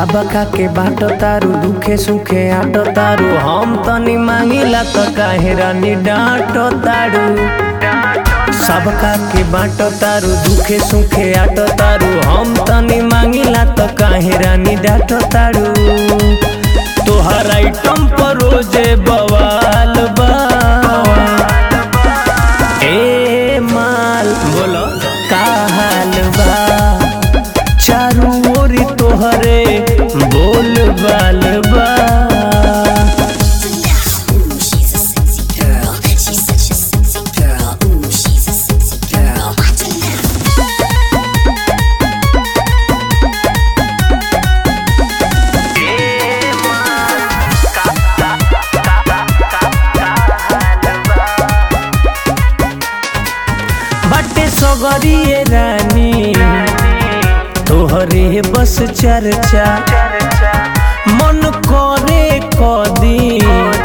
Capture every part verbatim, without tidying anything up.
सबका के बाटो तारू दुखे सुखे आटो तारू हम तनी मांगिला तो काहे रानी डांटो तारू। सबका के बाटो तारू दुखे सुखे आटो तारू हम तनी मांगिला तो काहे रानी डांटो तारू। तोहर आइटम पर रोजे बवाल बा ए माल बोलो का हाल बा चारू ओरी तोहरे बोल बाल बा। बटे सगरिए रानी तोहरे बस चर्चा मन करे कदी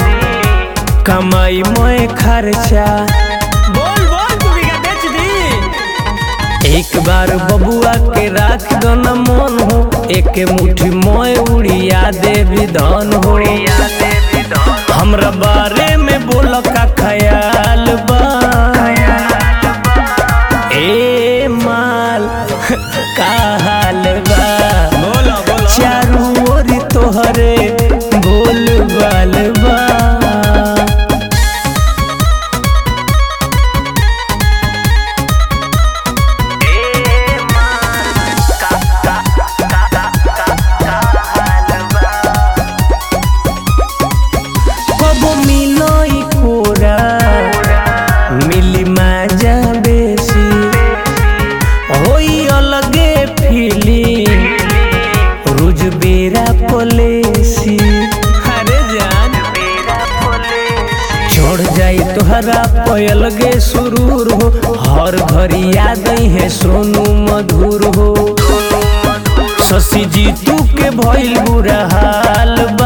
कमाई मोए खर्चा। बोल बोल तू भी बेच दी एक बार बबुआ के राख दो न मन हो एक मुट्ठी मोए उड़िया देवी धन हो। हमरा बारे में बोल का ख्याल बा ए माल का हाल बा बोलो बोलो चारू ओरी तोहरे बोल बाल बा। कबो मिलोई कोरा मिली माजा बेसी होई अलगे फीली रोज बेरा पलेसी। अरे जान छोड़ जाई तोहरा पयलगे सुरूर हो हर घड़ी याद है सोनू मधुर हो। शशि जीतू के भइल बुरा हाल